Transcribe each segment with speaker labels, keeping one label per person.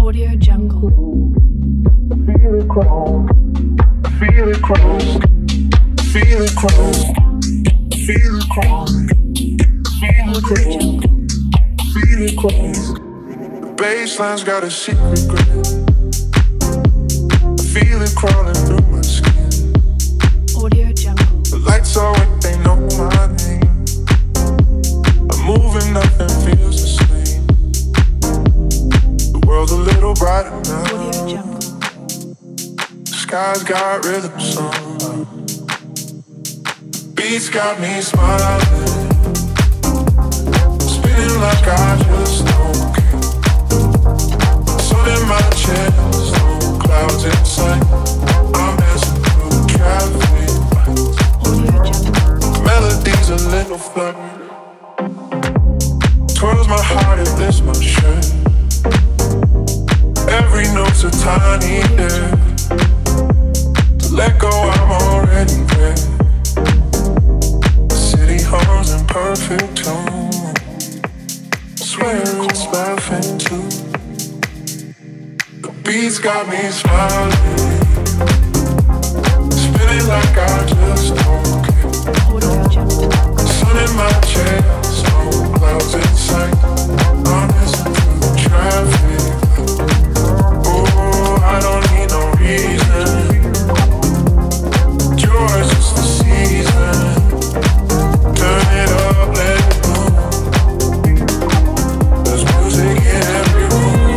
Speaker 1: Audio Jungle.
Speaker 2: Feel it crawl, feel it crawl, feel it crawl, feel it crawl, feel it crawl, feel it crawl. The bassline's got a secret grip. I feel it crawling through my skin.
Speaker 1: Audio Jungle.
Speaker 2: The lights are what they know my name. I'm moving, nothing feels the same. The world's a little brighter now.
Speaker 1: Audio Jungle.
Speaker 2: Sky's got rhythm song. Beats got me smiling. Spinning like I just don't care. Sun in my chest, no clouds in sight. I'm dancing through the traffic lights. Melody's a little fluttered. Twirls my heart, it lifts my shirt. Every note's a tiny dip. Let go, I'm already there. The city hums in perfect tune. Swear it's laughing too. The beats got me smiling. Spinning like I just don't care. Sun in my chest, no clouds in sight. I'm missing through the traffic. Oh, I don't need no reason. Yours is the season. Turn it up, let it bloom. There's music in every room.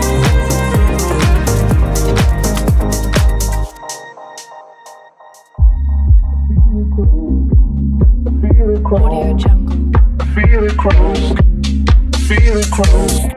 Speaker 2: Feel it crawl,
Speaker 1: Audio Jungle.
Speaker 2: feel it crawl, feel it crawl.